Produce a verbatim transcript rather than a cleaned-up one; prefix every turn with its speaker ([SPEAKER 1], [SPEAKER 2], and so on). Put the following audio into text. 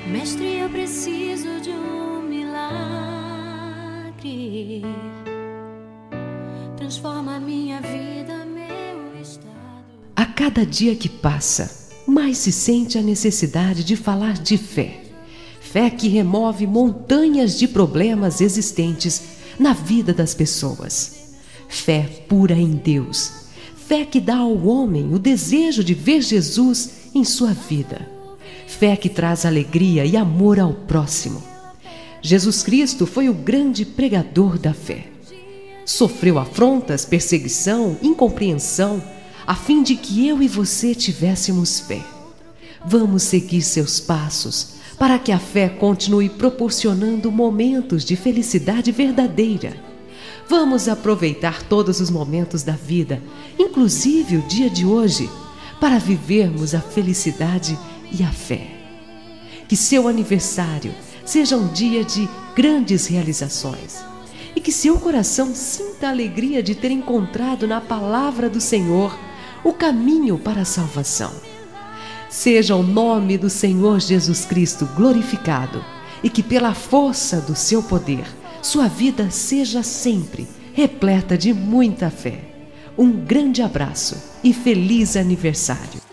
[SPEAKER 1] Mestre, eu preciso de um milagre. Transforma a minha vida, meu estado.
[SPEAKER 2] A cada dia que passa, mais se sente a necessidade de falar de fé. Fé que remove montanhas de problemas existentes na vida das pessoas. Fé pura em Deus. Fé que dá ao homem o desejo de ver Jesus em sua vida. Fé que traz alegria e amor ao próximo. Jesus Cristo foi o grande pregador da fé. Sofreu afrontas, perseguição, incompreensão, a fim de que eu e você tivéssemos fé. Vamos seguir seus passos para que a fé continue proporcionando momentos de felicidade verdadeira. Vamos aproveitar todos os momentos da vida, inclusive o dia de hoje, para vivermos a felicidade e a fé. Que seu aniversário seja um dia de grandes realizações e que seu coração sinta a alegria de ter encontrado na palavra do Senhor o caminho para a salvação. Seja o nome do Senhor Jesus Cristo glorificado e que pela força do seu poder sua vida seja sempre repleta de muita fé. Um grande abraço e feliz aniversário!